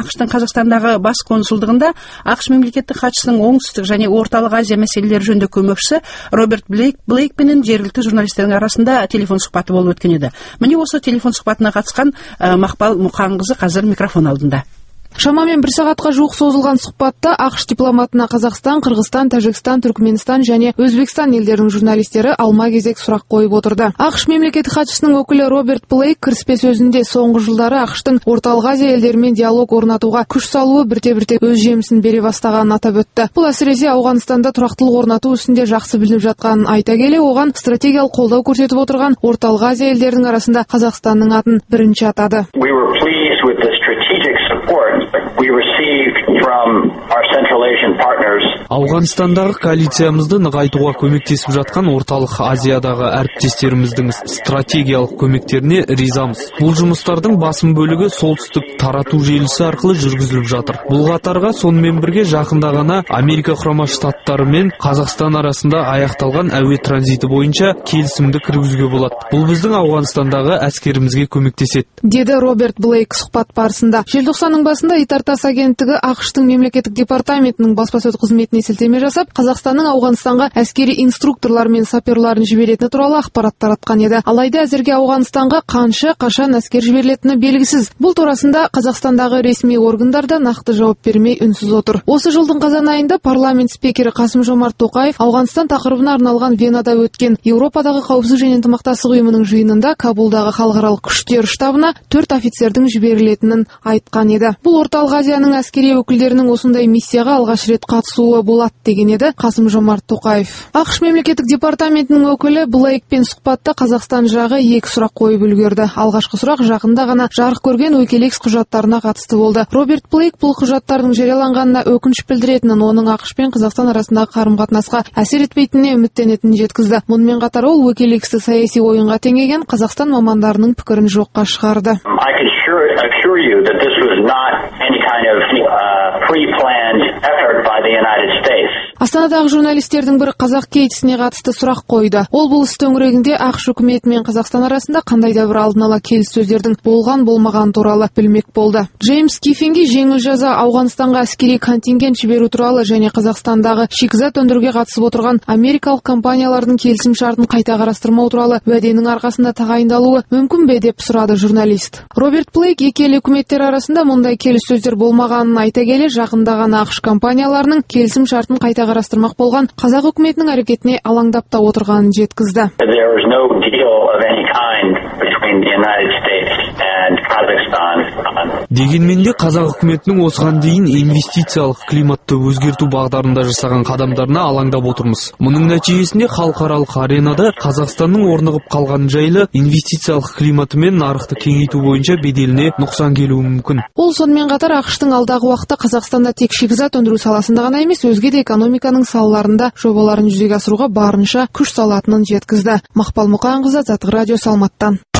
АКШ-тың Қазақстандағы бас консулдығында АКШ мемлекеттік хатшысының оңтүстік және орталық Азия мәселелері жөніндегі көмекшісі Роберт Блейк пенен жергілікті журналистердің арасында телефон сұхбаты болып өткен еді. Міне осы телефон сұхбатына қатысқан Мақпал Мұқанқызы қазір микрофон алдында. Шамамен 1 сағатқа жуық созылған сұхбатта АКШ дипломатына Қазақстан, Қырғызстан, Тәжікстан, Түркменстан және Өзбекстан елдерінің журналистері алма-кезек сұрақ қойып отырды. АКШ мемлекеттік хатшысының өкілі Роберт Блейк кіріспе сөзінде соңғы жылдары АКШ-тың орталық Азия елдерімен диалог орнатуға күш салуы бірте-бірте өз жемісін бере бастағанын атап өтті. Бұл әсіресе Ауғанстанда тұрақтылық орнату үстінде жақсы білініп жатқанын айта келе, оған стратегиялық қолдау көрсетіп отырған орталық Азия елдерінің арасында Қазақстанның атын бірінші атады. Ауғанстандағы коалициямызды нығайтуға көмектесіп жатқан орталық Азиядағы әріптестеріміздің стратегиялық көмектеріне ризамыз. Бұл жұмыстардың басым бөлігі солтүстік тарату желісі арқылы жүргізіліп жатыр. Бұл қатарға сонымен бірге жақында ғана Америка Құрама Штаттары мен Қазақстан арасында аяқталған әуе транзиті бойынша келісімді кіргізуге болады. Бұл біздің Ауғанстандағы әскерімізге көмектеседі, деді Роберт Блейк сұхбат барысында. Желтоқсанның басында Итартас агенттігі АКШ-тың мемлекеттік департаментінің баспасөз қызметіне сілтеме жасап, Қазақстанның Ауғанстанға әскери инструкторлар мен саперларын жіберетіні туралы ақпарат таратқан еді. Алайда әзірге Ауғанстанға қашан әскер жіберілетіні белгісіз. Бұл турасында Қазақстандағы ресми органдарда нақты жауап бермей үнсіз отыр. Осы жылдың қазан айында парламент спикері Қасым-Жомарт Тоқаев Ауғанстан тақырыбына арналған Венада өткен Еуропадағы қауіпсіздік және ынтымақтастық ұйымының жиынында Кабулдағы халықаралық күштер штабына 4 офицердің жіберілетінін айтқан еді. Бұл орталық Азияның әскери өкілдерінің осындай миссияға алғаш рет қатысуы болады деген еді Қасым-Жомарт Тоқаев. АКШ мемлекеттік департаментінің өкілі Блейкпен сұхбатта Қазақстан жағы 2 сұрақ қойып үлгерді. Алғашқы сұрақ жақында ғана жарық көрген WikiLeaks құжаттарына қатысты болды. Роберт Блейк бұл құжаттардың жарияланғанына өкініш білдіретінін, оның АКШ пен Қазақстан арасындағы қарым-қатынасқа әсер етпейтініне үміттенетінін жеткізді. Мұнымен қатар ол WikiLeaksті саяси ойынға теңеген Қазақстан мамандарының пікірін жоққа шығарды. Астанадағы журналистердің бірі Қазақ кейтісіне қатысты сұрақ қойды. Ол бұл іс төңірегінде АКШ үкіметі мен Қазақстан арасында қандай да бір алдын ала келіссөздердің болған-болмаған туралы білмек болды. Джеймс Кифинге жеңіл жаза Ауғанстанға әскери контингент жіберу туралы және Қазақстандағы шикізат өндіруге қатысып отырған америкалық компаниялардың келісім шартын қайта қарастырмау туралы уәденің арқасында тағайындалуы мүмкін бе деп сұрады журналист. Роберт Блейк екі ел үкіметтері арасында мұндай келіссөздер болмағанын айта келе, жақында ғана АКШ компанияларының келісім шартын қайта қарастырмақ болған қазақ үкіметінің әрекетіне алаңдап та отырғанын жеткізді. Дегенмен де қазақ үкіметінің осыған дейін инвестициялық климатты өзгерту бағдарында жасаған қадамдарына алаңдап отырмыз. Мұның нәтижесінде халықаралық аренада Қазақстанның орнығып қалған жайлы инвестициялық климаты мен нарықты кеңейту бойынша беделіне нұқсан келуі мүмкін. Ол сонымен қатар АКШ-тың алдағы уақытта Қазақстанда тек шикізат өндіру саласында ғана емес, өзге де экономиканың салаларында жобаларын жүзеге асыруға барынша күш салатынын жеткізді. Мақпал Мұқанқызы, Затық радиосы, Алматыдан.